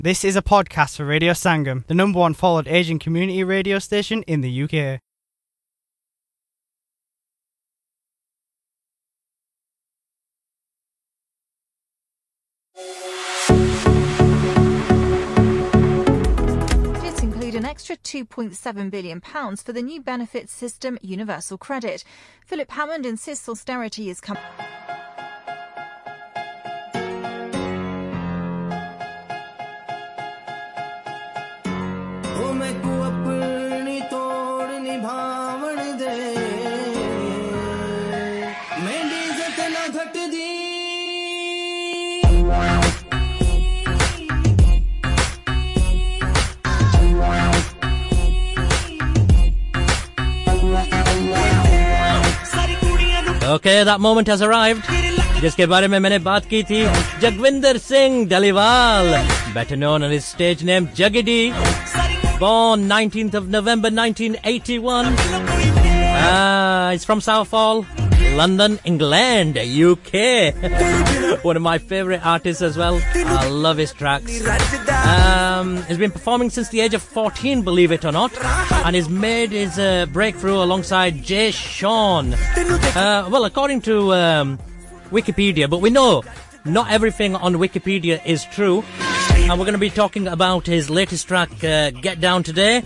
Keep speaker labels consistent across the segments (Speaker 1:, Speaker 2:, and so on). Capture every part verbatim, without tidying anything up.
Speaker 1: This is a podcast for Radio Sangam, the number one followed Asian community radio station in the U K.
Speaker 2: Budgets include an extra two point seven billion pounds for the new benefits system, Universal Credit. Philip Hammond insists austerity is coming.
Speaker 3: Okay, that moment has arrived. जिसके बारे में मैंने बात की थी, Jagwinder Singh Dhaliwal, better known on his stage name Jaggy D, born nineteenth of November nineteen eighty-one. Uh, he's from Southall, London, England, U K. One of my favourite artists as well. I love his tracks. Um, he's been performing since the age of fourteen, believe it or not, and he's made his uh, breakthrough alongside Jay Sean. Uh, well, according to um, Wikipedia, but we know not everything on Wikipedia is true. And we're going to be talking about his latest track, uh, Get Down Today.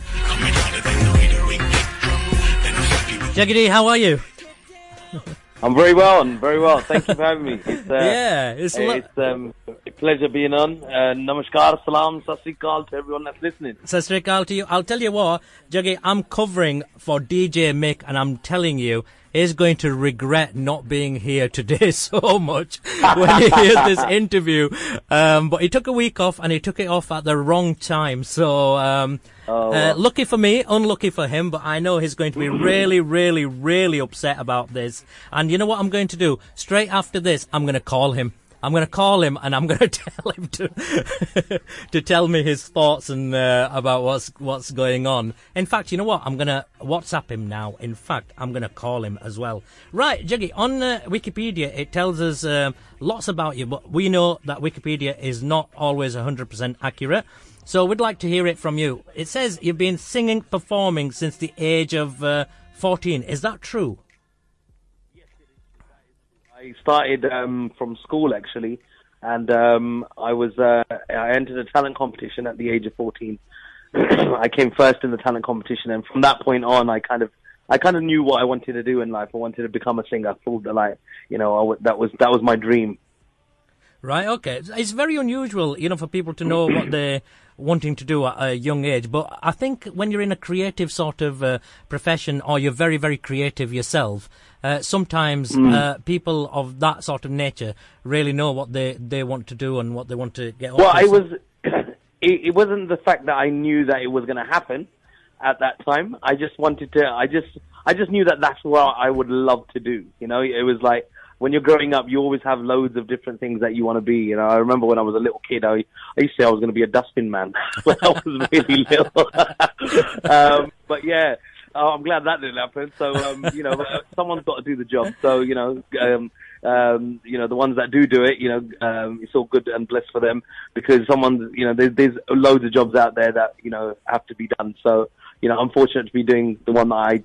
Speaker 3: Jaggy D, how are you?
Speaker 4: I'm very well, and very well. Thank you for having me. It's, uh,
Speaker 3: yeah, it's, lo-
Speaker 4: it's um, a pleasure being on. Uh, namaskar, salam, sat sri akal to everyone that's listening.
Speaker 3: Sat sri akal to you. I'll tell you what, Jaggy, I'm covering for D J Mick, and I'm telling you, he's going to regret not being here today so much when he hears this interview. Um, but he took a week off, and he took it off at the wrong time. So, um,
Speaker 4: oh,
Speaker 3: uh, lucky for me, unlucky for him, but I know he's going to be really, really, really upset about this. And you know what I'm going to do? Straight after this, I'm going to call him. I'm going to call him and I'm going to tell him to to tell me his thoughts and uh, about what's what's going on. In fact, you know what? I'm going to WhatsApp him now. In fact, I'm going to call him as well. Right, Jaggy, on uh, Wikipedia, it tells us uh, lots about you, but we know that Wikipedia is not always one hundred percent accurate. So we'd like to hear it from you. It says you've been singing, performing since the age of uh, fourteen. Is that true?
Speaker 4: I started um, from school, actually, and um, I was uh, I entered a talent competition at the age of fourteen. I came first in the talent competition, and from that point on, I kind of I kind of knew what I wanted to do in life. I wanted to become a singer. I thought that, like, you know, I w- that was that was my dream.
Speaker 3: Right, okay. It's very unusual, you know, for people to know what they're wanting to do at a young age. But I think when you're in a creative sort of uh, profession, or you're very, very creative yourself, uh, sometimes mm. uh, people of that sort of nature really know what they, they want to do and what they want to get.
Speaker 4: Well, I was. it, it wasn't the fact that I knew that it was going to happen at that time. I just wanted to. I just. I just knew that that's what I would love to do. You know, it was like, when you're growing up, you always have loads of different things that you want to be. You know, I remember when I was a little kid, I, I used to say I was going to be a dustbin man when I was really little. um, but yeah, oh, I'm glad that didn't happen. So, um, you know, someone's got to do the job. So, you know, um, um, you know, the ones that do do it, you know, um, it's all good and blessed for them, because someone, you know, there's, there's loads of jobs out there that, you know, have to be done. So, you know, I'm fortunate to be doing the one that I.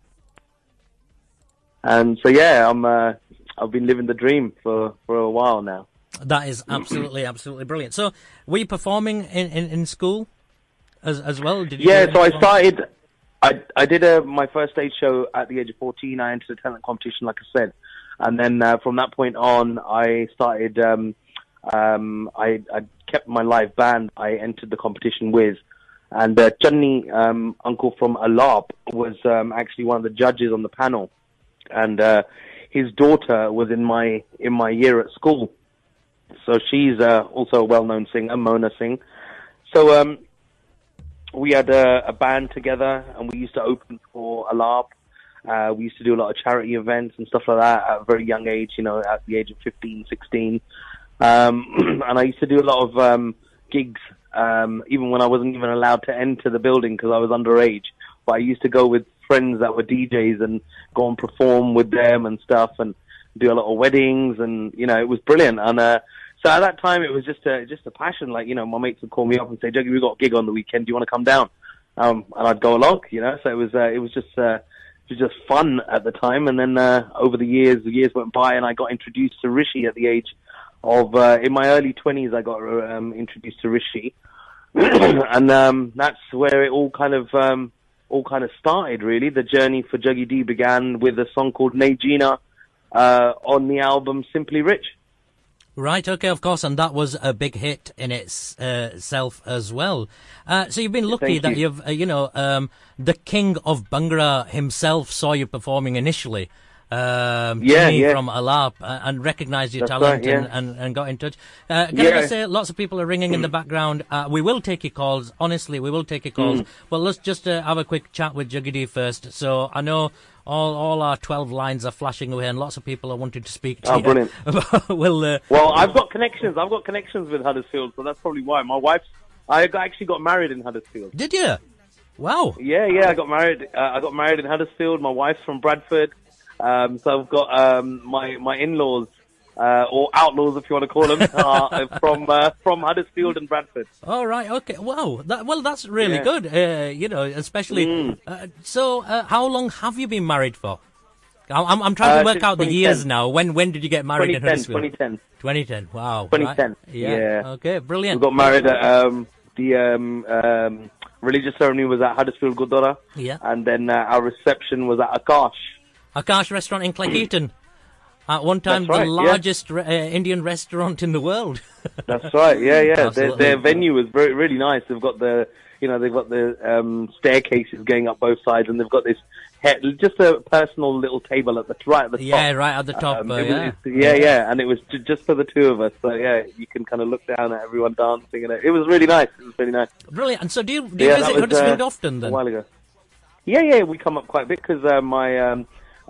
Speaker 4: And so, yeah, I'm. Uh, I've been living the dream for, for a while now.
Speaker 3: That is absolutely, absolutely brilliant. So, were you performing in, in, in school as as well? Did you
Speaker 4: yeah, so I started, I I did a, my first stage show at the age of fourteen. I entered a talent competition, like I said. And then uh, from that point on, I started, um, um, I, I kept my live band I entered the competition with. And uh, Chunni, um, uncle from Alap, was um, actually one of the judges on the panel. And uh, his daughter was in my in my year at school, so she's uh, also a well-known singer, Mona Singh. So um, we had a, a band together, and we used to open for Alap. Uh, we used to do a lot of charity events and stuff like that at a very young age, you know, at the age of fifteen, sixteen. Um, and I used to do a lot of um, gigs, um, even when I wasn't even allowed to enter the building because I was underage. But I used to go with friends that were D Js and go and perform with them and stuff, and do a lot of weddings, and, you know, it was brilliant. And uh, So at that time, it was just a just a passion. Like, you know, my mates would call me up and say, "Juggy, we got a gig on the weekend. Do you want to come down?" Um, and I'd go along. You know, so it was uh, it was just uh, it was just fun at the time. And then uh, over the years, the years went by, and I got introduced to Rishi at the age of uh, in my early twenties. I got um, introduced to Rishi, and um, that's where it all kind of um, all kind of started. Really, the journey for Juggy D began with a song called "Nay Gina" uh, on the album Simply Rich.
Speaker 3: Right, okay, of course, and that was a big hit in itself uh, as well. Uh, so you've been lucky
Speaker 4: Thank
Speaker 3: that
Speaker 4: you.
Speaker 3: you've, uh, you know, um, the king of Bhangra himself saw you performing initially. Um,
Speaker 4: Yeah,
Speaker 3: Timmy
Speaker 4: yeah.
Speaker 3: from Alap uh, and recognised your
Speaker 4: That's
Speaker 3: talent
Speaker 4: right, yeah.
Speaker 3: and, and, and got in touch. Uh, can I
Speaker 4: Yeah.
Speaker 3: just say, lots of people are ringing in the background. Uh, we will take your calls. Honestly, we will take your calls.
Speaker 4: Mm.
Speaker 3: But let's just uh, have a quick chat with Juggy D first. So I know all all our twelve lines are flashing away and lots of people are wanting to speak to
Speaker 4: Oh,
Speaker 3: you.
Speaker 4: brilliant.
Speaker 3: we'll, uh,
Speaker 4: Well, I've got connections. I've got connections with Huddersfield, so that's probably why. My wife's. I got- actually got married in Huddersfield.
Speaker 3: Did you? Wow.
Speaker 4: Yeah, yeah. I got married. Uh, I got married in Huddersfield. My wife's from Bradford, um, so I've got um, my my in-laws uh, or outlaws, if you want to call them, uh, from uh, from Huddersfield and Bradford.
Speaker 3: All right. Okay. Wow. That, well, that's really
Speaker 4: Yeah.
Speaker 3: good. Uh, you know, especially.
Speaker 4: Mm.
Speaker 3: Uh, so, uh, how long have you been married for? I'm I'm trying to
Speaker 4: Uh,
Speaker 3: work
Speaker 4: since
Speaker 3: out the
Speaker 4: twenty
Speaker 3: years
Speaker 4: ten.
Speaker 3: now. When when did you get married in
Speaker 4: twenty ten,
Speaker 3: Huddersfield?
Speaker 4: twenty ten.
Speaker 3: twenty ten. Wow.
Speaker 4: twenty
Speaker 3: right.
Speaker 4: ten.
Speaker 3: Yeah.
Speaker 4: Yeah.
Speaker 3: Okay.
Speaker 4: We
Speaker 3: Brilliant.
Speaker 4: got married at um, the um, um, religious ceremony was at Huddersfield Gurdwara,
Speaker 3: Yeah.
Speaker 4: and then uh, our reception was at Akash.
Speaker 3: Akash restaurant in Cleckheaton. At one time,
Speaker 4: That's right,
Speaker 3: the
Speaker 4: yeah.
Speaker 3: largest re- uh, Indian restaurant in the world.
Speaker 4: That's right. Yeah, yeah. Their,
Speaker 3: Absolutely.
Speaker 4: their venue is very, really nice. They've got the, you know, they've got the um, staircases going up both sides, and they've got this he- just a personal little table at the right at the top.
Speaker 3: Yeah, right at the top.
Speaker 4: Um,
Speaker 3: uh,
Speaker 4: it was-
Speaker 3: yeah.
Speaker 4: it's- yeah, yeah, and it was ju- just for the two of us. So yeah, you can kind of look down at everyone dancing, and it, it was really nice. It was really nice.
Speaker 3: Brilliant. And so, do you do you
Speaker 4: Yeah, that
Speaker 3: visit
Speaker 4: was,
Speaker 3: Huddersfield
Speaker 4: uh,
Speaker 3: often
Speaker 4: A
Speaker 3: then?
Speaker 4: while ago. Yeah, yeah, we come up quite a bit because uh, my um,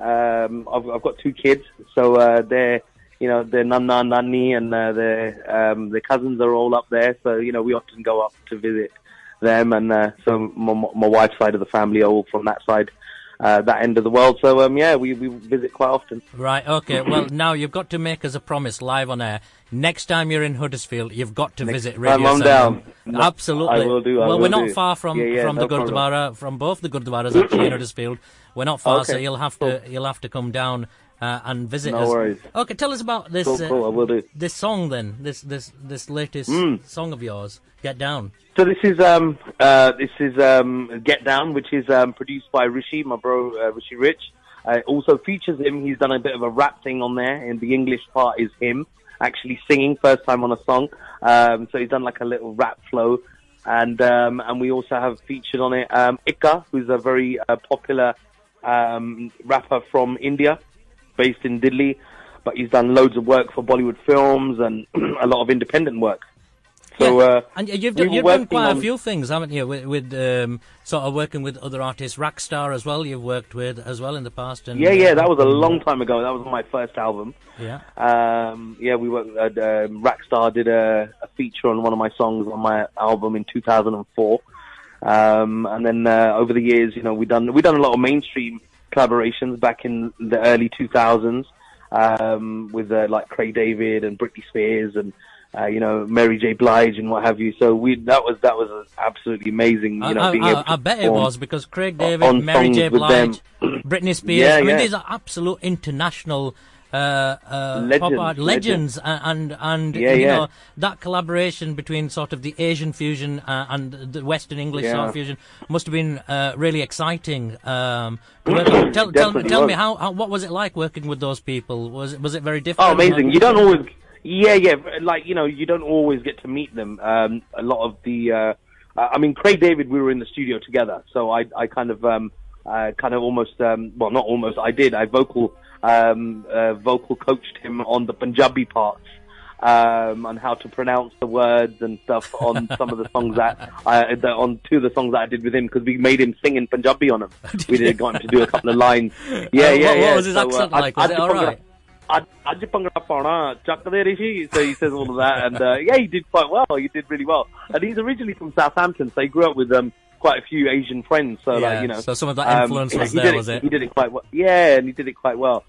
Speaker 4: um, I've, I've got two kids, so uh, they're you know their nana, nanny, and uh, their um, their cousins are all up there. So you know we often go up to visit them, and uh, so my, my wife's side of the family are all from that side, uh, that end of the world. So um, yeah, we we visit quite often.
Speaker 3: Right, okay. Well, now you've got to make us a promise live on air. Next time you're in Huddersfield, you've got to
Speaker 4: Next
Speaker 3: visit
Speaker 4: time
Speaker 3: Radio
Speaker 4: I'm
Speaker 3: Sangam.
Speaker 4: down. No,
Speaker 3: Absolutely.
Speaker 4: I will do, I
Speaker 3: well,
Speaker 4: will
Speaker 3: we're not
Speaker 4: do.
Speaker 3: far from,
Speaker 4: Yeah, yeah,
Speaker 3: from
Speaker 4: no
Speaker 3: the
Speaker 4: problem.
Speaker 3: Gurdwara, from both the Gurdwaras actually in Huddersfield. We're not far, so
Speaker 4: Okay,
Speaker 3: you'll have to you'll have to come down uh, and visit
Speaker 4: No
Speaker 3: us.
Speaker 4: worries.
Speaker 3: Okay, tell us about this
Speaker 4: Cool,
Speaker 3: uh,
Speaker 4: cool, I will do.
Speaker 3: this song then. This this this latest
Speaker 4: Mm.
Speaker 3: song of yours, Get Down.
Speaker 4: So this is um uh this is um Get Down, which is um produced by Rishi, my bro uh, Rishi Rich. Uh, it also features him. He's done a bit of a rap thing on there, and the English part is him actually singing first time on a song. Um, so he's done like a little rap flow, and um and we also have featured on it um Ikka, who's a very uh, popular um rapper from India, based in Delhi, but he's done loads of work for Bollywood films and a lot of independent work. So,
Speaker 3: Yeah,
Speaker 4: uh,
Speaker 3: and you've
Speaker 4: we
Speaker 3: done,
Speaker 4: were
Speaker 3: you've done
Speaker 4: working
Speaker 3: quite a
Speaker 4: on-
Speaker 3: few things, haven't you? With, with um, sort of working with other artists, Rackstar as well. You've worked with as well in the past. And,
Speaker 4: Yeah, yeah,
Speaker 3: uh,
Speaker 4: that was a long time ago. That was my first album.
Speaker 3: Yeah.
Speaker 4: Um, yeah, we worked. Uh, um, Rackstar did a, a feature on one of my songs on my album in two thousand four, um, and then uh, over the years, you know, we done we done a lot of mainstream collaborations back in the early two thousands um, with uh, like Craig David and Britney Spears and. Uh, you know, Mary J. Blige and what have you. So we that was that was absolutely amazing. You know,
Speaker 3: I,
Speaker 4: being
Speaker 3: I,
Speaker 4: able to
Speaker 3: I bet it
Speaker 4: perform
Speaker 3: was because Craig
Speaker 4: on
Speaker 3: David, Mary
Speaker 4: songs
Speaker 3: J.
Speaker 4: with
Speaker 3: Blige,
Speaker 4: them.
Speaker 3: Britney Spears.
Speaker 4: Yeah,
Speaker 3: I mean,
Speaker 4: yeah.
Speaker 3: these are absolute international uh, uh,
Speaker 4: Legends,
Speaker 3: pop art legends,
Speaker 4: legends.
Speaker 3: and and, and
Speaker 4: Yeah,
Speaker 3: you
Speaker 4: yeah.
Speaker 3: know that collaboration between sort of the Asian fusion uh, and the Western English
Speaker 4: Yeah.
Speaker 3: sort of fusion must have been uh, really exciting. Um, to work on. tell tell,
Speaker 4: Definitely
Speaker 3: tell me
Speaker 4: was.
Speaker 3: how, how what was it like working with those people? Was it was it very different?
Speaker 4: Oh, amazing! You don't always, yeah, yeah, like you know, you don't always get to meet them. Um, a lot of the, uh, I mean, Craig David, we were in the studio together, so I, I kind of, um, uh, kind of almost, um, well, not almost, I did, I vocal, um, uh, vocal coached him on the Punjabi parts, um, on how to pronounce the words and stuff on some of the songs that, I, the, on two of the songs that I did with him, because we made him sing in Punjabi on them. We did got him to do a couple of lines. Yeah,
Speaker 3: Uh,
Speaker 4: yeah,
Speaker 3: what,
Speaker 4: yeah.
Speaker 3: what was his
Speaker 4: So, uh,
Speaker 3: accent
Speaker 4: I-
Speaker 3: like? Was
Speaker 4: I
Speaker 3: it all
Speaker 4: just-
Speaker 3: right?
Speaker 4: Aj Bhangra Pauna, Chakde Rishi. So he says all of that, and uh, yeah, he did quite well. He did really well, and he's originally from Southampton, so he grew up with um, quite a few Asian friends. So
Speaker 3: Yeah,
Speaker 4: like you know,
Speaker 3: so some of that
Speaker 4: um,
Speaker 3: influence was
Speaker 4: he
Speaker 3: there,
Speaker 4: did
Speaker 3: was
Speaker 4: it,
Speaker 3: it?
Speaker 4: He did it quite well. Yeah, and he did it quite well.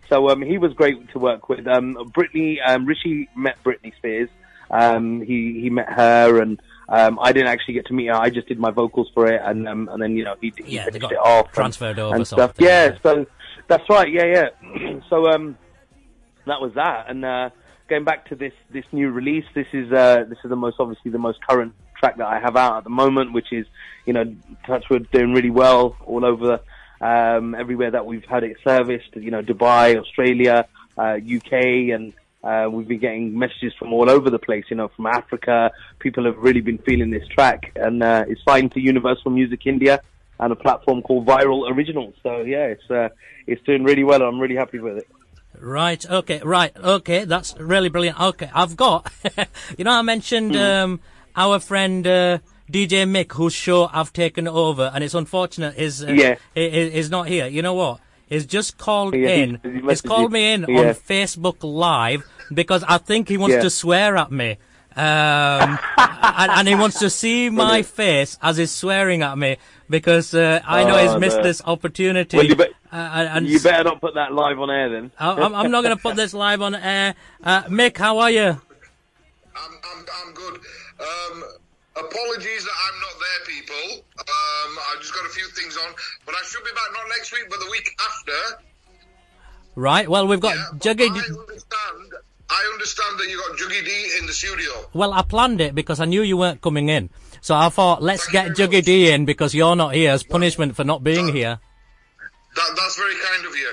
Speaker 4: So um, he was great to work with. Um, Britney, um, Rishi met Britney Spears. Um, he he met her, and um, I didn't actually get to meet her. I just did my vocals for it, and um, and then you know he, he
Speaker 3: Yeah, they
Speaker 4: finished
Speaker 3: got
Speaker 4: it off
Speaker 3: transferred
Speaker 4: and,
Speaker 3: over
Speaker 4: and
Speaker 3: sort
Speaker 4: stuff.
Speaker 3: of thing,
Speaker 4: Yeah,
Speaker 3: yeah.
Speaker 4: so that's right. Yeah, yeah. So um, that was that, and uh, going back to this this new release, this is uh, this is the most obviously the most current track that I have out at the moment, which is you know Touchwood doing really well all over. Um, everywhere that we've had it serviced, you know, Dubai, Australia, uh, U K, and uh, we've been getting messages from all over the place, you know, from Africa. People have really been feeling this track, and uh, it's signed to Universal Music India and a platform called Viral Originals. So yeah, it's uh, it's doing really well. I'm really happy with it.
Speaker 3: Right, okay, right, okay, that's really brilliant. Okay, I've got, you know, I mentioned
Speaker 4: Mm.
Speaker 3: um, our friend uh, D J Mick, whose show I've taken over, and it's unfortunate is uh,
Speaker 4: Yeah.
Speaker 3: is, is not here. You know what? He's just called
Speaker 4: Yeah,
Speaker 3: in.
Speaker 4: he- he
Speaker 3: He's
Speaker 4: messaged
Speaker 3: called
Speaker 4: you.
Speaker 3: me in
Speaker 4: Yeah.
Speaker 3: on Facebook Live because I think he wants
Speaker 4: Yeah.
Speaker 3: to swear at me. Um, and, and he wants to see my
Speaker 4: Brilliant.
Speaker 3: face as he's swearing at me because uh, I know he's
Speaker 4: Oh,
Speaker 3: missed
Speaker 4: no.
Speaker 3: this opportunity.
Speaker 4: Well, you, bet
Speaker 3: uh, and, and
Speaker 4: you better not put that live on air then.
Speaker 3: I- I'm, I'm not going to put this live on air. Uh, Mick, how are you?
Speaker 5: I'm, I'm, I'm good. Um, apologies that I'm not there, people. Um, I've just got a few things on, but I should be back not next week, but the week after.
Speaker 3: Right. Well, we've got
Speaker 5: Yeah, but
Speaker 3: Juggy.
Speaker 5: I understand. I understand that you got Juggy D in the studio.
Speaker 3: Well, I planned it because I knew you weren't coming in, so I thought let's
Speaker 5: Thank
Speaker 3: get
Speaker 5: you very
Speaker 3: Juggy
Speaker 5: much.
Speaker 3: D in because you're not here as punishment for not being here.
Speaker 5: That, that's very kind of you.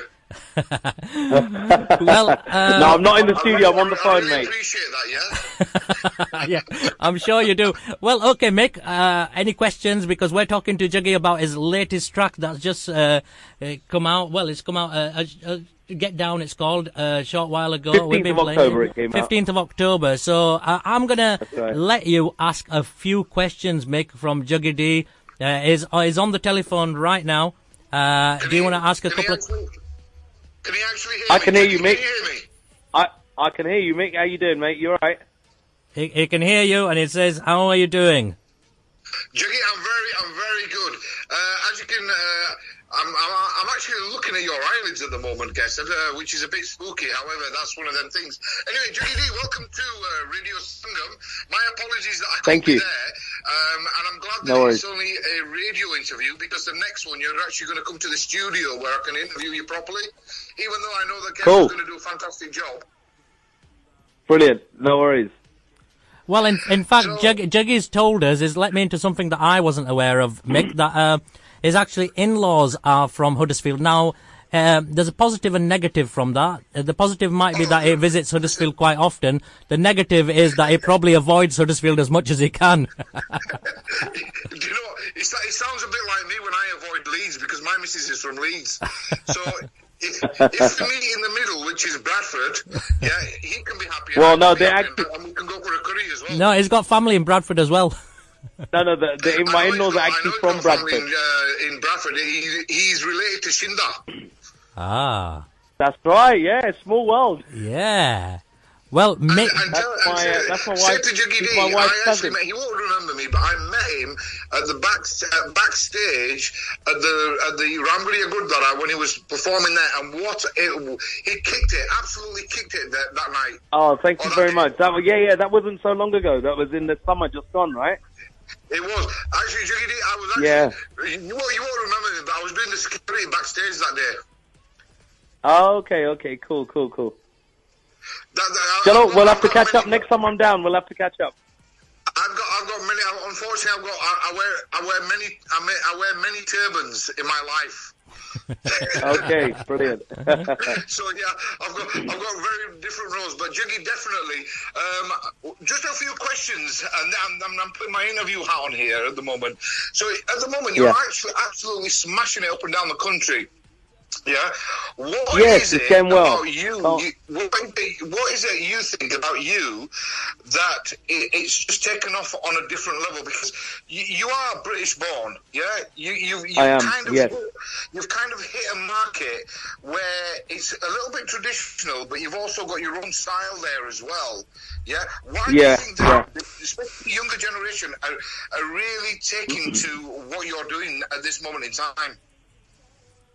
Speaker 3: Well, uh,
Speaker 4: No, I'm not in the
Speaker 5: I
Speaker 4: studio. I'm
Speaker 5: really-
Speaker 4: on the
Speaker 5: I
Speaker 4: phone,
Speaker 5: really
Speaker 4: mate.
Speaker 5: appreciate that, yeah?
Speaker 3: yeah, I'm sure you do. Well, okay, Mick. Uh, any questions? Because we're talking to Juggy about his latest track that's just uh, uh, come out. Well, it's come out. Uh, uh, uh, Get Down, it's called, uh, a short while ago.
Speaker 4: fifteenth of October it came out.
Speaker 3: fifteenth of October. So uh, I'm gonna
Speaker 4: right.
Speaker 3: let you ask a few questions, Mick, from Juggy D. Uh, is uh, is on the telephone right now. Uh,
Speaker 5: Can
Speaker 3: do you
Speaker 5: he-
Speaker 3: want to ask a
Speaker 5: can he
Speaker 3: couple of?
Speaker 5: actually- Can he actually hear
Speaker 4: I
Speaker 5: me?
Speaker 4: can hear you,
Speaker 5: Can
Speaker 4: Mick.
Speaker 5: you hear me?
Speaker 4: I I can hear you, Mick. How you doing, mate? You all right?
Speaker 3: He, he can hear you, and it says, "How are you doing?"
Speaker 5: Juggy, I'm very, I'm very good. Uh, as you can, uh, I'm, I'm, I'm actually looking at your eyelids at the moment, guest, uh, which is a bit spooky. However, that's one of them things. Anyway, Juggy D, welcome to uh, Radio Sangam. My apologies that I couldn't
Speaker 4: Thank
Speaker 5: be
Speaker 4: you.
Speaker 5: there, um, and I'm glad that
Speaker 4: No
Speaker 5: it's
Speaker 4: worries.
Speaker 5: only a radio interview because the next one you're actually going to come to the studio where I can interview you properly. Even though I know that guest
Speaker 4: Cool.
Speaker 5: is going to do a fantastic job.
Speaker 4: Brilliant. No worries.
Speaker 3: Well, in in fact,
Speaker 5: So-
Speaker 3: Jug, Juggy's told us is let me into something that I wasn't aware of, Mick. That uh, his actually in-laws are from Huddersfield. Now, uh, there's a positive and negative from that. Uh, the positive might be that he visits Huddersfield quite often. The negative is that he probably avoids Huddersfield as much as he can.
Speaker 5: Do you know what? It's, it sounds a bit like me when I avoid Leeds because my missus is from Leeds. So if, if we meet in the middle, which is Bradford, yeah, he can be happy. and
Speaker 4: Well,
Speaker 5: I
Speaker 4: no,
Speaker 5: can be
Speaker 4: they
Speaker 5: happy,
Speaker 4: actually-
Speaker 5: and we can go for a curry as well.
Speaker 3: No, he's got family in Bradford as well.
Speaker 4: No, no. The, the,
Speaker 5: I
Speaker 4: my
Speaker 5: know he's
Speaker 4: in-laws
Speaker 5: got-
Speaker 4: are
Speaker 5: I
Speaker 4: actually
Speaker 5: know he's
Speaker 4: from
Speaker 5: got family
Speaker 4: Bradford.
Speaker 5: In, uh, in Bradford, he, he's related to Shinda.
Speaker 3: Ah,
Speaker 4: That's right. Yeah, small world.
Speaker 3: yeah. Well, Mick.
Speaker 5: And, and
Speaker 4: That's
Speaker 5: tell,
Speaker 4: my,
Speaker 5: and
Speaker 4: uh,
Speaker 5: say,
Speaker 4: that's my
Speaker 5: say
Speaker 4: wife-
Speaker 5: to Juggy D,
Speaker 4: that's my wife's
Speaker 5: I actually
Speaker 4: cousin.
Speaker 5: met, he won't remember me, but I met him at the back, uh, backstage at the at the Ramguriya Gurdwara when he was performing there, and what it, he kicked it, absolutely kicked it that, that night.
Speaker 4: Oh, thank you
Speaker 5: Oh,
Speaker 4: very
Speaker 5: that-
Speaker 4: much. That was, yeah, yeah. That wasn't so long ago. That was in the summer just gone, right?
Speaker 5: It was actually Juggy D. I was actually
Speaker 4: Yeah.
Speaker 5: you, won't, you won't remember me, but I was doing the security backstage that day.
Speaker 4: Oh, okay, okay. Cool, cool, cool.
Speaker 5: That, that,
Speaker 4: Chalo,
Speaker 5: I've
Speaker 4: we'll
Speaker 5: got-
Speaker 4: have to
Speaker 5: I've got
Speaker 4: catch up
Speaker 5: many-
Speaker 4: next time I'm down. We'll have to catch up.
Speaker 5: I've got, I've got many. Unfortunately, I've got. I, I wear, I wear many. I, may, I wear many turbans in my life.
Speaker 4: Okay, brilliant.
Speaker 5: So yeah, I've got I've got very different roles, but Juggy definitely. Um, just a few questions, and I'm, I'm, I'm putting my interview hat on here at the moment. So at the moment, you're
Speaker 4: Yeah.
Speaker 5: actually absolutely smashing it up and down the country. Yeah. What
Speaker 4: Yes,
Speaker 5: is
Speaker 4: it's
Speaker 5: it
Speaker 4: going well.
Speaker 5: about you?
Speaker 4: Oh.
Speaker 5: you what, what is it you think about you that it, it's just taken off on a different level? Because you, you are British born, yeah. You you you've
Speaker 4: I am,
Speaker 5: kind of
Speaker 4: yes.
Speaker 5: you've kind of hit a market where it's a little bit traditional, but you've also got your own style there as well. Yeah. Why do you
Speaker 4: Yeah,
Speaker 5: think that, especially the younger generation, are, are really taking to what you're doing at this moment in time?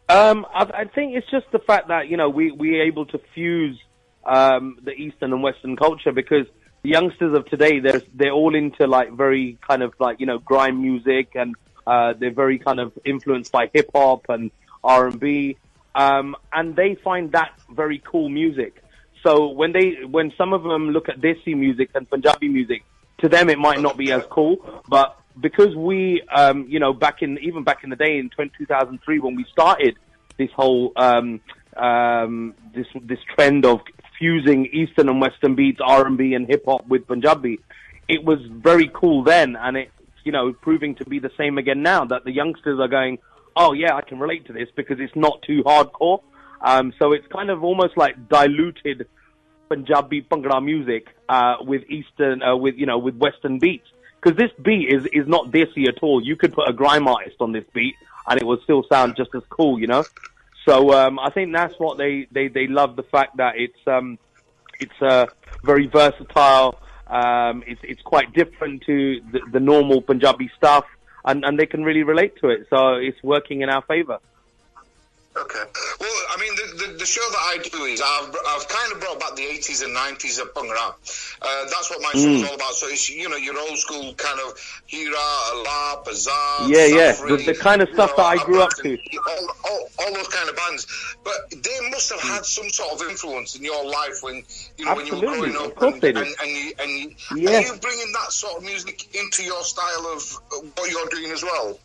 Speaker 4: Um, I, I think it's just the fact that, you know, we, we're able to fuse um, the Eastern and Western culture, because the youngsters of today, they're, they're all into, like, very kind of, like, you know, grime music, and uh, they're very kind of influenced by hip-hop and R and B, um, and they find that very cool music. So when they, when some of them look at Desi music and Punjabi music, to them it might not be as cool, but because we, um, you know, back in, even back in the day in two thousand three when we started this whole, um, um, this, this trend of fusing Eastern and Western beats, R and B and hip hop with Punjabi, it was very cool then, and it's, you know, proving to be the same again now, that the youngsters are going, oh yeah, I can relate to this because it's not too hardcore. Um, so it's kind of almost like diluted Punjabi Bhangra music, uh, with Eastern, uh, with, you know, with Western beats. Because this beat is, is not Desi at all. You could put a grime artist on this beat and it would still sound just as cool, you know? So, um, I think that's what they, they, they love, the fact that it's, um, it's, uh, very versatile. Um, it's, it's quite different to the, the normal Punjabi stuff, and, and they can really relate to it. So it's working in our favor.
Speaker 5: Okay. Well, I mean, the, the, the show that I do is I've, I've kind of brought back the eighties and nineties of Bhangra. Uh, that's what my show is
Speaker 4: Mm.
Speaker 5: all about. So it's, you know, your old school kind of Hira, Alap, Azad,
Speaker 4: Yeah, yeah,
Speaker 5: Safri,
Speaker 4: the, the kind of
Speaker 5: you
Speaker 4: stuff
Speaker 5: know,
Speaker 4: that I grew up to.
Speaker 5: all, all, all those kind of bands. But they must have had some sort of influence in your life when, you know,
Speaker 4: Absolutely,
Speaker 5: when you were growing
Speaker 4: of
Speaker 5: up.
Speaker 4: course
Speaker 5: and,
Speaker 4: they did.
Speaker 5: and, and, you, and you,
Speaker 4: Yeah.
Speaker 5: are you bringing that sort of music into your style of uh, what you're doing as well?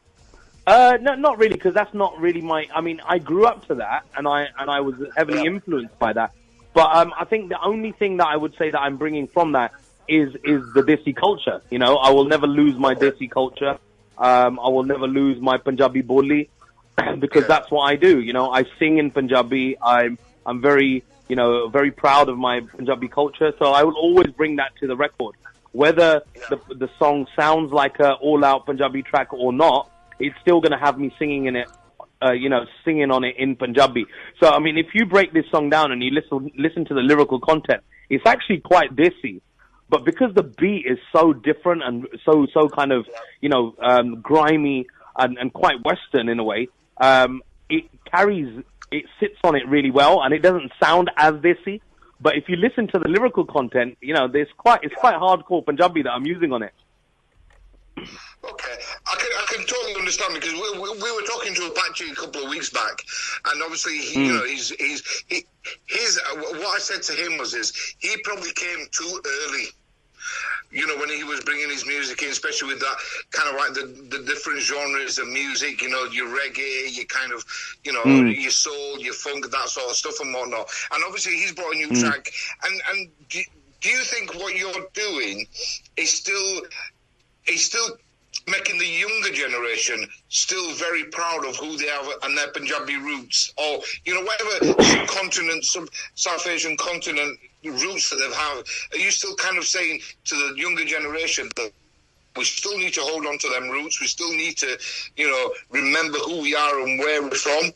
Speaker 4: Uh, no, not really, because that's not really my. I mean, I grew up to that, and I and I was heavily
Speaker 5: Yeah.
Speaker 4: influenced by that. But um, I think the only thing that I would say that I'm bringing from that is is the Desi culture. You know, I will never lose my Desi culture. Um, I will never lose my Punjabi boli, because
Speaker 5: Yeah.
Speaker 4: that's what I do. You know, I sing in Punjabi. I'm I'm very you know very proud of my Punjabi culture. So I will always bring that to the record, whether the the song sounds like a all out Punjabi track or not. It's still going to have me singing in it, uh, you know, singing on it in Punjabi. So, I mean, if you break this song down and you listen listen to the lyrical content, it's actually quite Desi. But because the beat is so different and so, so kind of, you know, um, grimy and, and quite Western in a way, um, it carries, it sits on it really well, and it doesn't sound as Desi. But if you listen to the lyrical content, you know, there's quite, it's quite hardcore Punjabi that I'm using on it.
Speaker 5: Okay, I can I can totally understand, because we, we, we were talking to Apache a couple of weeks back, and obviously he,
Speaker 4: Mm.
Speaker 5: you know he's he's he, his uh, what I said to him was is he probably came too early. You know, when he was bringing his music in, especially with that kind of like the, the different genres of music, you know, your reggae, your kind of, you know,
Speaker 4: Mm.
Speaker 5: your soul, your funk, that sort of stuff and whatnot. And obviously he's brought a new
Speaker 4: Mm.
Speaker 5: track. And, and do, do you think what you're doing is still, is still making the younger generation still very proud of who they are and their Punjabi roots, or, you know, whatever subcontinent, sub South Asian continent roots that they have? Are you still kind of saying to the younger generation that we still need to hold on to them roots, we still need to, you know, remember who we are and where we're from?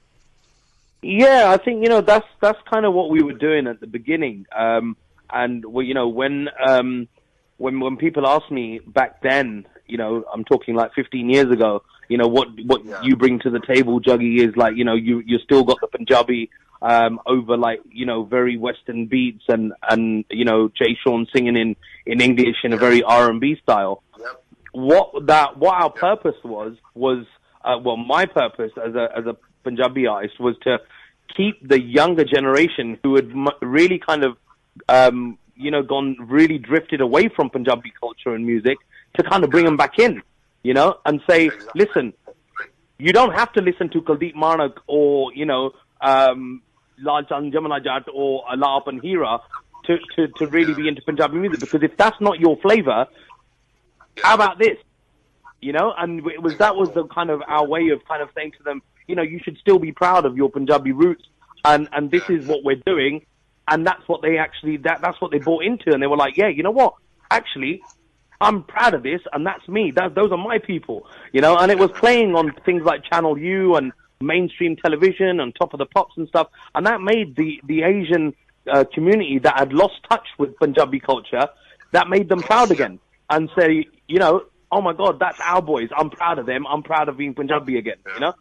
Speaker 4: Yeah, I think, you know, that's that's kind of what we were doing at the beginning. Um, and, well, you know, when um, when when people asked me back then, you know, I'm talking like fifteen years ago, you know, what what
Speaker 5: Yeah.
Speaker 4: you bring to the table, Juggy, is like, you know, you you still got the Punjabi um, over like, you know, very Western beats, and and you know, Jay Sean singing in in English in a very R and B style.
Speaker 5: Yep.
Speaker 4: What that what our purpose was was uh, well, my purpose as a as a Punjabi artist was to keep the younger generation who had m- really kind of um, you know gone really drifted away from Punjabi culture and music, to kind of bring them back in, you know, and say,
Speaker 5: Exactly.
Speaker 4: listen, you don't have to listen to Kuldeep Manak or, you know, um, Lal Chand Jamna Jatt or Alap and Hira to, to, to really be into Punjabi music, because if that's not your flavor, how about this? You know, and it was, that was the kind of our way of kind of saying to them, you know, you should still be proud of your Punjabi roots, and, and this is what we're doing. And that's what they actually, that, that's what they bought into. And they were like, yeah, you know what? Actually, I'm proud of this, and that's me. That, those are my people, you know. And it was playing on things like Channel U and mainstream television and Top of the Pops and stuff, and that made the the Asian uh, community that had lost touch with Punjabi culture, that made them proud again, and say, you know, oh my God, that's our boys. I'm proud of them. I'm proud of being Punjabi again, you know.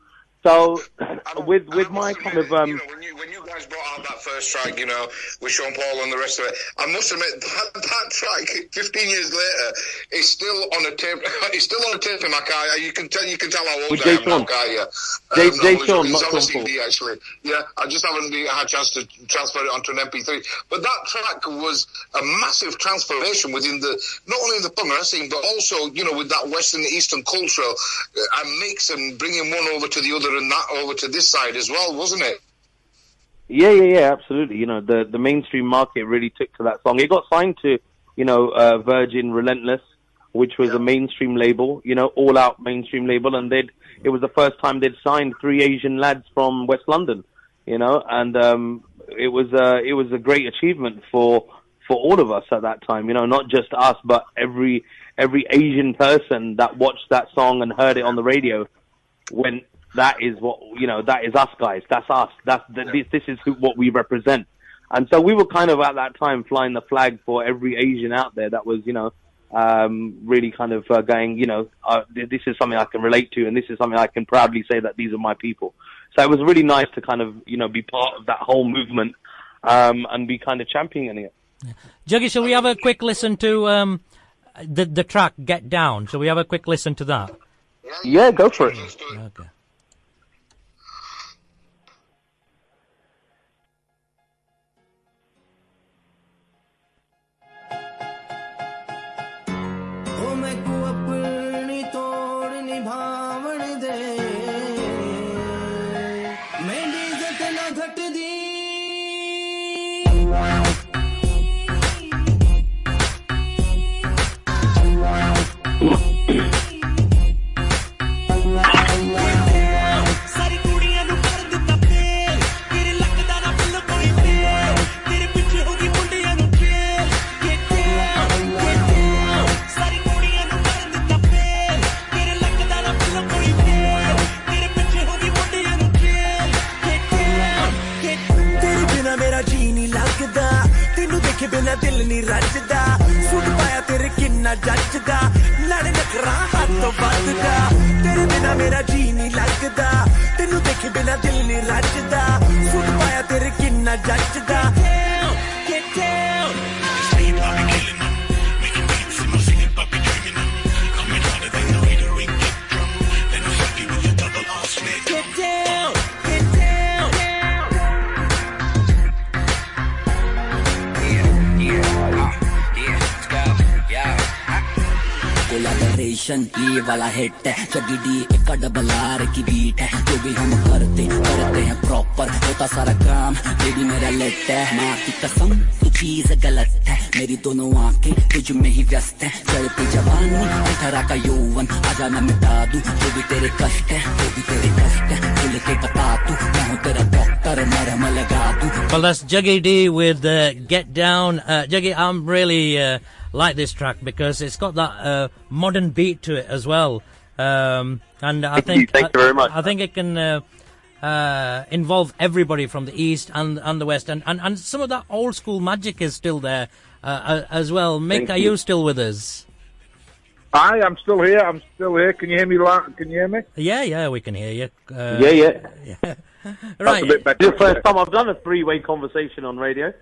Speaker 4: So
Speaker 5: I'm,
Speaker 4: with with
Speaker 5: I
Speaker 4: my
Speaker 5: must
Speaker 4: kind
Speaker 5: admit,
Speaker 4: of um,
Speaker 5: you know, when you when you guys brought out that first track, you know, with Sean Paul and the rest of it, I must admit that, that track, fifteen years later, is still on a tape. It's still on a tape in my car. You can tell you can tell how old
Speaker 4: with
Speaker 5: I
Speaker 4: Jay
Speaker 5: am now,
Speaker 4: Sean.
Speaker 5: can't you?
Speaker 4: Jay,
Speaker 5: Um,
Speaker 4: Jay
Speaker 5: no,
Speaker 4: Sean,
Speaker 5: it's
Speaker 4: not
Speaker 5: on a
Speaker 4: Sean
Speaker 5: C
Speaker 4: Paul.
Speaker 5: D actually. Yeah, I just haven't been, had a chance to transfer it onto an M P three. But that track was a massive transformation within the not only the punk wrestling, but also you know with that Western Eastern culture uh, and mix and bringing one over to the other and that over to this side as well, wasn't it?
Speaker 4: Yeah, yeah, yeah, absolutely. You know, the the mainstream market really took to that song. It got signed to, you know, uh, Virgin Relentless, which was a mainstream label, you know, all out mainstream label, and they'd it was the first time they'd signed three Asian lads from West London, you know, and um, it was uh, it was a great achievement for for all of us at that time, you know, not just us, but every every Asian person that watched that song and heard it on the radio went, that is what, you know, that is us guys, that's us, that's the, this, this is who, what we represent. And so we were kind of at that time flying the flag for every Asian out there that was, you know, um, really kind of uh, going, you know, uh, this is something I can relate to, and this is something I can proudly say that these are my people. So it was really nice to kind of, you know, be part of that whole movement um, and be kind of championing it.
Speaker 3: Yeah. Juggy, shall we have a quick listen to um, the the track Get Down? Shall we have a quick listen to that?
Speaker 4: Yeah, go for it.
Speaker 3: Okay.
Speaker 6: बिना दिल नहीं रजदा suit पाया तेरे किन्ना जचदा लड़ नखरा हाथों बचदा तेरे बिना मेरा जी नहीं लगदा तेनू देखे बिना दिल नहीं रजदा सूट पाया तेरे किन्ना जचदा Get down Sleep, I'll be killing them Making beats in my singing, I'll be dreaming them Coming harder than the way the ring get drum Then I'm happy with the double R snake Get down Get down collaboration ये वाला hit है जगी D एक double R की beat है जो भी हम करते करते हैं प्रॉपर होता सारा काम बेबी मेरा लेट है माँ की कसम तू चीज गलत है मेरी दोनों आंखें तुझ में ही व्यस्त है चढ़ती जवानी अठारह का यौवन आजा मैं मिटा दूं जो भी तेरे कष्ट है जो भी तेरे कष्ट है खुल के बता तू मैं हूँ तेरा डॉक्टर मरहम लगा दूं.
Speaker 3: Well, that's Juggy D with uh, Get Down. Uh, Juggy, I'm really uh, like this track because it's got that uh, modern beat to it as well. Um, and I
Speaker 4: Thank
Speaker 3: think
Speaker 4: you. Thank
Speaker 3: I,
Speaker 4: you very much.
Speaker 3: I think it can uh, uh, involve everybody from the east and and the west, and, and, and some of that old school magic is still there uh, as well. Mick,
Speaker 4: Thank
Speaker 3: are
Speaker 4: you.
Speaker 3: you still with us?
Speaker 7: Hi, I'm still here. I'm still here. Can you hear me? Can you hear me?
Speaker 3: Yeah, yeah, we can hear you. Uh,
Speaker 4: Yeah, yeah.
Speaker 3: yeah.
Speaker 7: That's
Speaker 3: Right.
Speaker 7: a bit better.
Speaker 4: This is the first time I've done a three-way conversation on radio.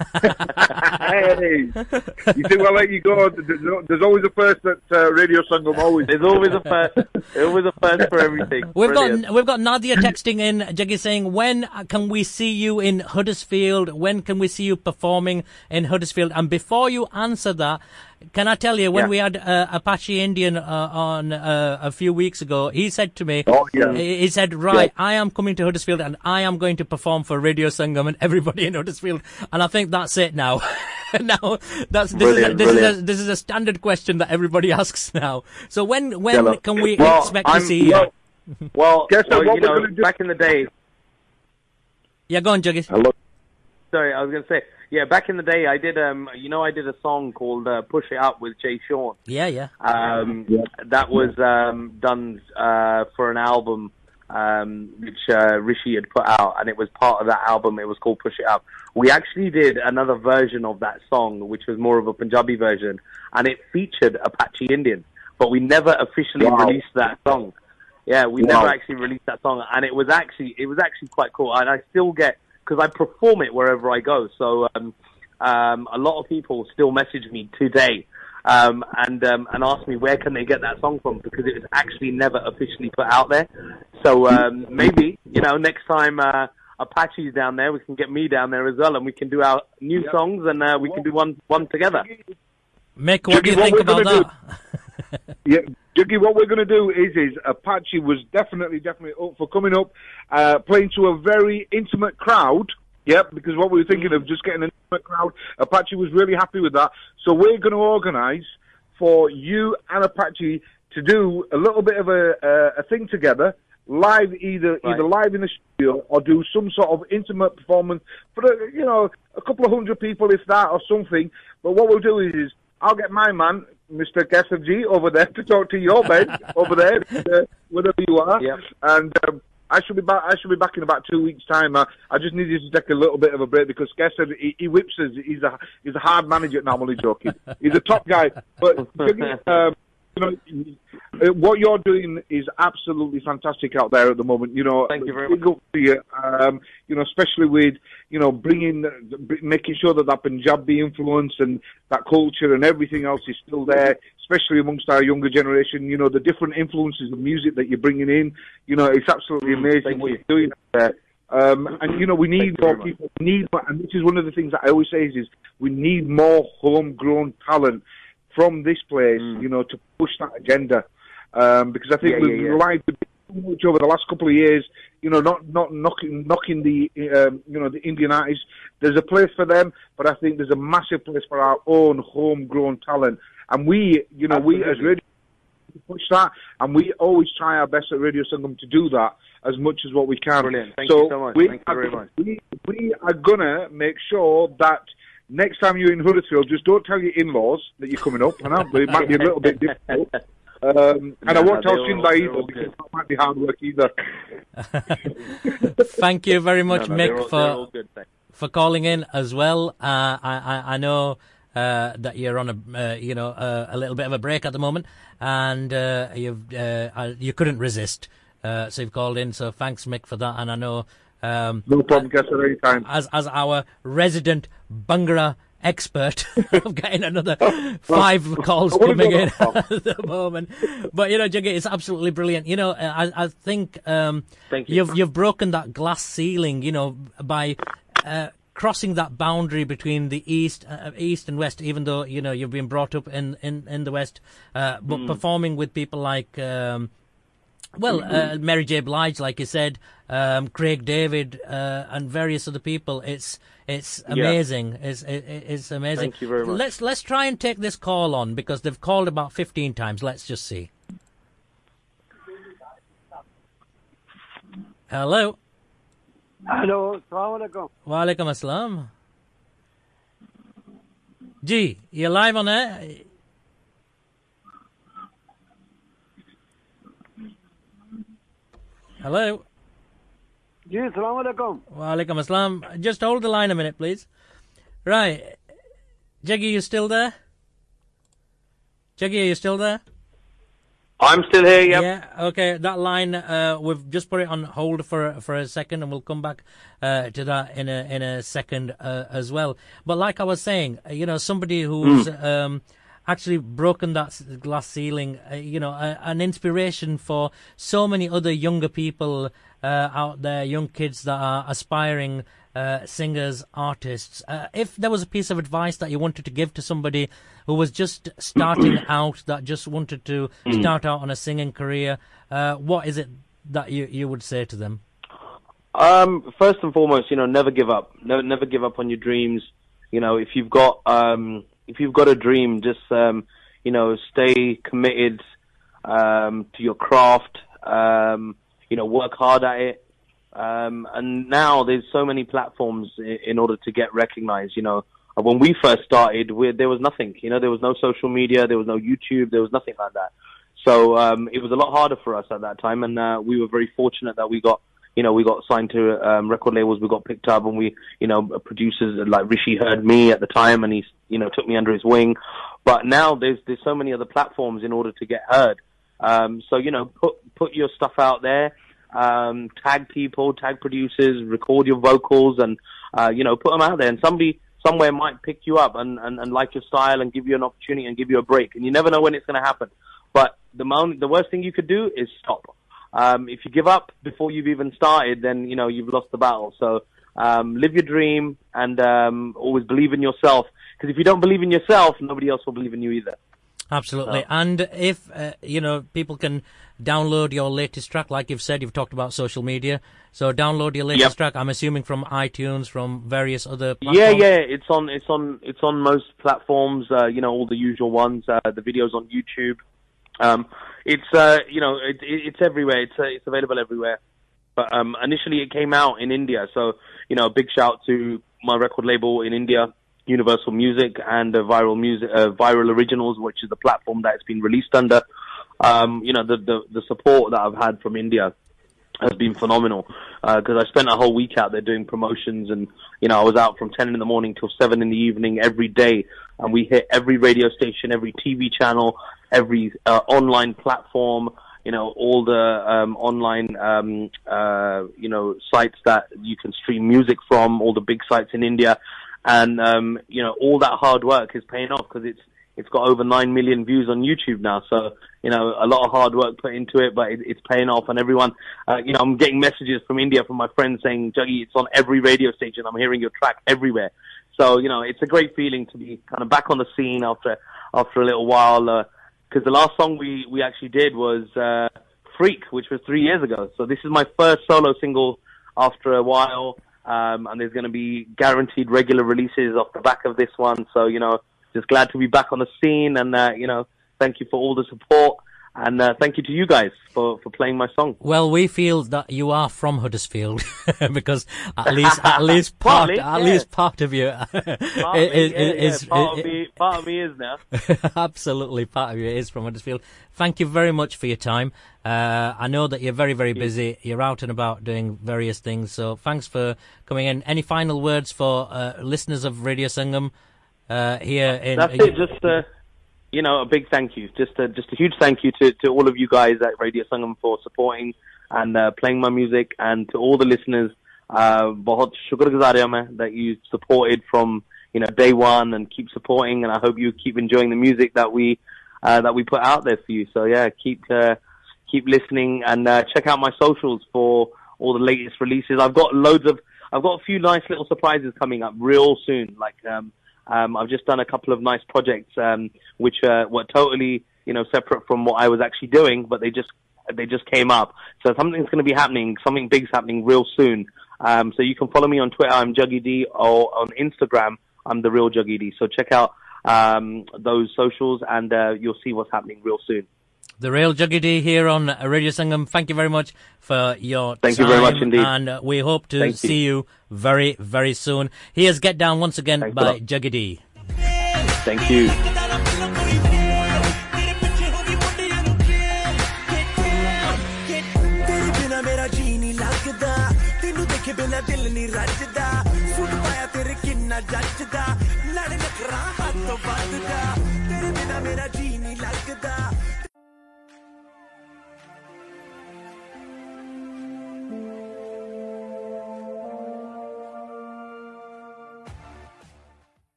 Speaker 7: Hey, you think I'll let you go? There's, there's always a first at uh, Radio Sangam. Always.
Speaker 4: There's always a first. There's always a first for everything.
Speaker 3: We've
Speaker 4: Brilliant.
Speaker 3: got we've got Nadia texting in, Juggy, saying, when can we see you in Huddersfield? When can we see you performing in Huddersfield? And before you answer that, can I tell you, when
Speaker 4: Yeah.
Speaker 3: we had uh, Apache Indian uh, on uh, a few weeks ago, he said to me,
Speaker 7: Oh, yeah.
Speaker 3: he, he said, right, I am coming to Huddersfield and I am going to perform for Radio Sangam and everybody in Huddersfield. And I think that's it now. now, that's this, is a,
Speaker 4: Brilliant,
Speaker 3: this, is a,
Speaker 4: brilliant.
Speaker 3: this is a standard question that everybody asks now. So when when
Speaker 4: Hello.
Speaker 3: can we
Speaker 4: Well,
Speaker 3: expect
Speaker 4: I'm-
Speaker 3: to see you?
Speaker 4: well, Well,
Speaker 7: Guess
Speaker 4: well
Speaker 7: what
Speaker 4: you
Speaker 7: we're
Speaker 4: know,
Speaker 7: gonna do-
Speaker 4: back in the day.
Speaker 3: Yeah, go on, Juggy.
Speaker 7: Hello.
Speaker 4: Sorry, I was going to say. Yeah, back in the day, I did. Um, you know, I did a song called uh, "Push It Up" with Jay Sean.
Speaker 3: Yeah, yeah.
Speaker 4: Um, That was um, done uh, for an album um, which uh, Rishi had put out, and it was part of that album. It was called "Push It Up." We actually did another version of that song, which was more of a Punjabi version, and it featured Apache Indian, but we never officially
Speaker 7: Wow.
Speaker 4: released that song. Yeah, we
Speaker 7: Wow.
Speaker 4: never actually released that song, and it was actually it was actually quite cool. And I still get, because I perform it wherever I go, so um, um, a lot of people still message me today um, and um, and ask me where can they get that song from, because it was actually never officially put out there. So um, maybe, you know, next time uh, Apache's down there, we can get me down there as well, and we can do our new yep. songs, and uh, we can do one one together.
Speaker 3: Mick, what Jiggy, do you think about that?
Speaker 7: Yeah, Jiggy, what we're going to do is, is Apache was definitely, definitely up for coming up, uh, playing to a very intimate crowd. Yep, because what we were thinking of, just getting an intimate crowd, Apache was really happy with that. So we're going to organise for you and Apache to do a little bit of a, uh, a thing together, live, either right. either live in the studio or do some sort of intimate performance for, a, you know, a couple of hundred people, if that, or something. But what we'll do is, is I'll get my man, Mister Kesavji, over there to talk to your bed over there, uh, wherever you are,
Speaker 4: yep.
Speaker 7: and um, I should be back. I should be back in about two weeks' time. Uh, I just need you to take a little bit of a break because Kesav, he, he whips us. He's a he's a hard manager. No, I'm only joking. He's a top guy, but um, you know what you're doing is absolutely fantastic out there at the moment. You know,
Speaker 4: thank you very much.
Speaker 7: Up to you, um, you know, especially with you know bringing, making sure that that Punjabi influence and that culture and everything else is still there, especially amongst our younger generation. You know, the different influences of music that you're bringing in. You know, it's absolutely amazing
Speaker 4: Thank
Speaker 7: what
Speaker 4: you.
Speaker 7: you're doing out there. Um, and you know, we need
Speaker 4: Thank
Speaker 7: more people. We need, more, and this is one of the things that I always say is, is we need more homegrown talent from this place. Mm. You know, to push that agenda. Um, because I think
Speaker 4: yeah,
Speaker 7: we've
Speaker 4: yeah, yeah.
Speaker 7: relied too much over the last couple of years. You know, not not knocking knocking the um, you know the Indian artists. There's a place for them, but I think there's a massive place for our own homegrown talent. And we, you know,
Speaker 4: Absolutely.
Speaker 7: we as radio push that, and we always try our best at Radio Sangam to do that as much as what we can.
Speaker 4: Brilliant. Thank
Speaker 7: so
Speaker 4: you so much.
Speaker 7: We
Speaker 4: Thank
Speaker 7: are,
Speaker 4: you very much.
Speaker 7: We, we are gonna make sure that next time you're in Huddersfield, just don't tell your in-laws that you're coming up. I know, but it might be a little bit difficult. Um, and
Speaker 4: no,
Speaker 7: I won't
Speaker 4: no,
Speaker 7: tell Shinda either, because
Speaker 4: good.
Speaker 7: that might be hard work either.
Speaker 3: Thank you very much,
Speaker 4: no, no,
Speaker 3: Mick,
Speaker 4: all,
Speaker 3: for
Speaker 4: good,
Speaker 3: for calling in as well. Uh, I, I I know uh, that you're on a uh, you know uh, a little bit of a break at the moment, and uh, you've uh, you couldn't resist, uh, so you've called in. So thanks, Mick, for that. And I know um,
Speaker 7: no problem, guess at any time.
Speaker 3: As as our resident Bhangra expert of getting another five calls coming in at the moment. But, you know, Juggy, it's absolutely brilliant. You know, I, I think um,
Speaker 4: Thank you.
Speaker 3: you've, you've broken that glass ceiling, you know, by uh, crossing that boundary between the East uh, East and West, even though, you know, you've been brought up in, in, in the West, uh, but mm. performing with people like... Um, Well, uh, Mary J. Blige, like you said, um, Craig David, uh, and various other people. It's it's amazing. Yeah. It's it, it's amazing.
Speaker 4: Thank you very much.
Speaker 3: Let's let's try and take this call on because they've called about fifteen times. Let's just see. Hello.
Speaker 8: Hello. Assalamu alaikum.
Speaker 3: Wa alaikum assalam. Gee, you're live on air. Hello.
Speaker 8: Ji, assalamu alaikum.
Speaker 3: Wa alaikum assalam. Just hold the line a minute, please. Right. Jaggy, you still there? Jaggy, are you still there?
Speaker 4: I'm still here, yep.
Speaker 3: Yeah, okay. That line, uh, we've just put it on hold for for a second, and we'll come back uh, to that in a in a second uh, as well. But like I was saying, you know, somebody who's mm. um, actually broken that glass ceiling, uh, you know, uh, an inspiration for so many other younger people uh, out there, young kids that are aspiring uh, singers, artists. Uh, if there was a piece of advice that you wanted to give to somebody who was just starting out, that just wanted to start out on a singing career, uh, what is it that you, you would say to them?
Speaker 4: Um, first and foremost, you know, never give up. Never, never give up on your dreams. You know, if you've got... Um, If you've got a dream, just, um, you know, stay committed um, to your craft, um, you know, work hard at it. Um, and now there's so many platforms in, in order to get recognized, you know. When we first started, we, there was nothing, you know, there was no social media, there was no YouTube, there was nothing like that. So um, it was a lot harder for us at that time, and uh, we were very fortunate that we got You know, we got signed to um, record labels, we got picked up, and we, you know, producers like Rishi heard me at the time, and he, you know, took me under his wing. But now there's there's so many other platforms in order to get heard. Um, so, you know, put put your stuff out there, um, tag people, tag producers, record your vocals, and uh, you know, put them out there. And somebody somewhere might pick you up and, and, and like your style and give you an opportunity and give you a break. And you never know when it's going to happen. But the moment, the worst thing you could do is stop. Um, if you give up before you've even started, then you know you've lost the battle. So um, live your dream and um, always believe in yourself. Because if you don't believe in yourself, nobody else will believe in you either.
Speaker 3: Absolutely. So. And if, uh, you know, people can download your latest track, like you've said, you've talked about social media. So download your latest yep. track, I'm assuming from iTunes, from various other platforms.
Speaker 4: Yeah, yeah, it's on, it's on, it's on most platforms, uh, you know, all the usual ones, uh, the videos on YouTube. Um, it's, uh, you know, it, it, it's everywhere. It's, uh, it's available everywhere. But, um, initially it came out in India. So, you know, a big shout to my record label in India, Universal Music, and uh, Viral Music, uh, Viral Originals, which is the platform that it's been released under. Um, you know, the, the, the support that I've had from India has been phenomenal, because uh, I spent a whole week out there doing promotions, and, you know, I was out from ten in the morning till seven in the evening every day, and we hit every radio station, every T V channel, every uh, online platform, you know, all the um, online, um, uh, you know, sites that you can stream music from, all the big sites in India. And, um, you know, all that hard work is paying off, because it's, it's got over nine million views on YouTube now. So, you know, a lot of hard work put into it, but it, it's paying off. And everyone, uh, you know, I'm getting messages from India from my friends saying, Juggy, it's on every radio station. I'm hearing your track everywhere. So, you know, it's a great feeling to be kind of back on the scene after, after a little while. Uh, cause the last song we, we actually did was, uh, Freak, which was three years ago. So this is my first solo single after a while. Um, and there's going to be guaranteed regular releases off the back of this one. So, you know, just glad to be back on the scene. And, uh, you know, thank you for all the support. And uh, thank you to you guys for, for playing my song.
Speaker 3: Well, we feel that you are from Huddersfield because at least at least part
Speaker 4: Partly,
Speaker 3: at
Speaker 4: yeah.
Speaker 3: least part of you
Speaker 4: Partly,
Speaker 3: is,
Speaker 4: yeah,
Speaker 3: is,
Speaker 4: yeah. Part,
Speaker 3: is,
Speaker 4: of me, part of me is now.
Speaker 3: Absolutely, part of you is from Huddersfield. Thank you very much for your time. Uh, I know that you're very, very busy. You're out and about doing various things. So thanks for coming in. Any final words for uh, listeners of Radio Sangam uh, here in...
Speaker 4: That's it, just... Uh, You know, a big thank you. Just a, just a huge thank you to, to all of you guys at Radio Sangam for supporting and uh, playing my music, and to all the listeners, uh, bahut shukrguzar hu main that you supported from, you know, day one, and keep supporting, and I hope you keep enjoying the music that we uh, that we put out there for you. So yeah, keep uh, keep listening, and uh, check out my socials for all the latest releases. I've got loads of, I've got a few nice little surprises coming up real soon, like um Um, I've just done a couple of nice projects, um, which uh, were totally, you know, separate from what I was actually doing, but they just they just came up. So something's going to be happening, something big's happening real soon. Um, so you can follow me on Twitter, I'm Juggy D, or on Instagram, I'm The Real Juggy D. So check out um, those socials, and uh, you'll see what's happening real soon.
Speaker 3: The Real Juggy D here on Radio Sangam. Thank you very much for your
Speaker 4: Thank
Speaker 3: time.
Speaker 4: you very much indeed.
Speaker 3: And uh, we hope to
Speaker 4: Thank
Speaker 3: see you. you very, very soon. Here's Get Down once again
Speaker 4: Thanks
Speaker 3: by Juggy D.
Speaker 4: Thank you.
Speaker 6: मेरा जी नहीं लगदा